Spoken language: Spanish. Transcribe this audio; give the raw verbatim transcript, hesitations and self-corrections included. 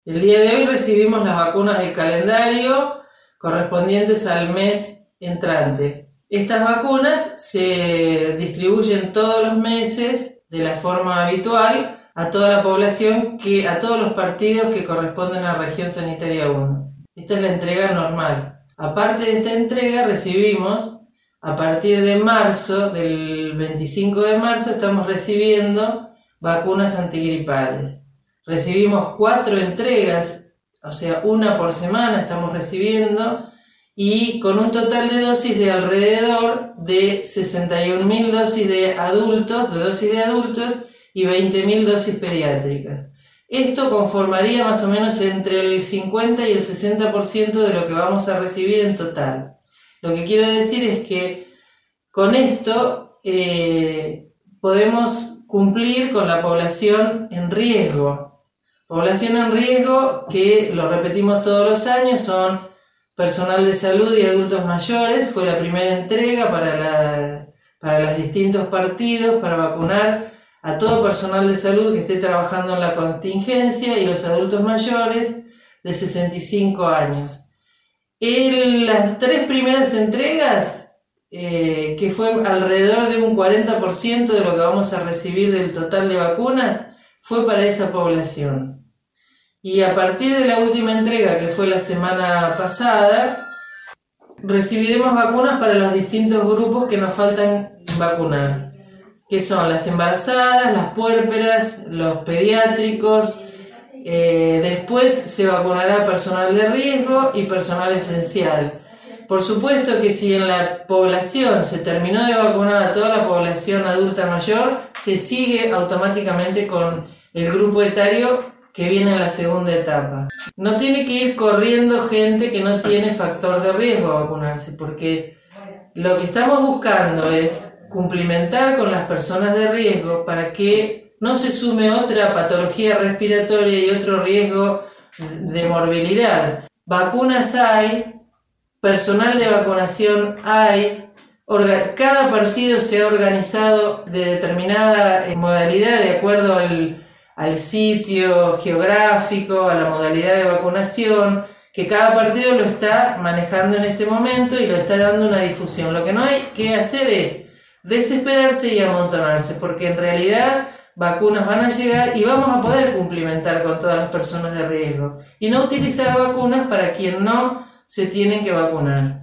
El día de hoy recibimos las vacunas del calendario correspondientes al mes entrante. Estas vacunas se distribuyen todos los meses de la forma habitual a toda la población, que, a todos los partidos que corresponden a Región Sanitaria uno. Esta es la entrega normal. Aparte de esta entrega, recibimos a partir de marzo, del veinticinco de marzo, estamos recibiendo vacunas antigripales. Recibimos cuatro entregas, o sea, una por semana estamos recibiendo, y con un total de dosis de alrededor de sesenta y un mil dosis de adultos, de dosis de adultos, y veinte mil dosis pediátricas. Esto conformaría más o menos entre el cincuenta y el sesenta por ciento de lo que vamos a recibir en total. Lo que quiero decir es que con esto eh, podemos cumplir con la población en riesgo. Población en riesgo que, lo repetimos todos los años, son personal de salud y adultos mayores. Fue la primera entrega para, la, para los distintos partidos, para vacunar a todo personal de salud que esté trabajando en la contingencia, y los adultos mayores de sesenta y cinco años. En las tres primeras entregas, eh, que fue alrededor de un cuarenta por ciento de lo que vamos a recibir del total de vacunas, fue para esa población. Y a partir de la última entrega, que fue la semana pasada, recibiremos vacunas para los distintos grupos que nos faltan vacunar, que son las embarazadas, las puérperas, los pediátricos. Eh, después se vacunará personal de riesgo y personal esencial. Por supuesto que si en la población se terminó de vacunar a toda la población adulta mayor, se sigue automáticamente con el grupo etario que viene en la segunda etapa. No tiene que ir corriendo gente que no tiene factor de riesgo a vacunarse, porque lo que estamos buscando es cumplimentar con las personas de riesgo para que no se sume otra patología respiratoria y otro riesgo de morbilidad. Vacunas hay, personal de vacunación hay, cada partido se ha organizado de determinada modalidad de acuerdo al, al sitio geográfico, a la modalidad de vacunación, que cada partido lo está manejando en este momento y lo está dando una difusión. Lo que no hay que hacer es desesperarse y amontonarse, porque en realidad vacunas van a llegar y vamos a poder cumplimentar con todas las personas de riesgo, y no utilizar vacunas para quien no se tienen que vacunar.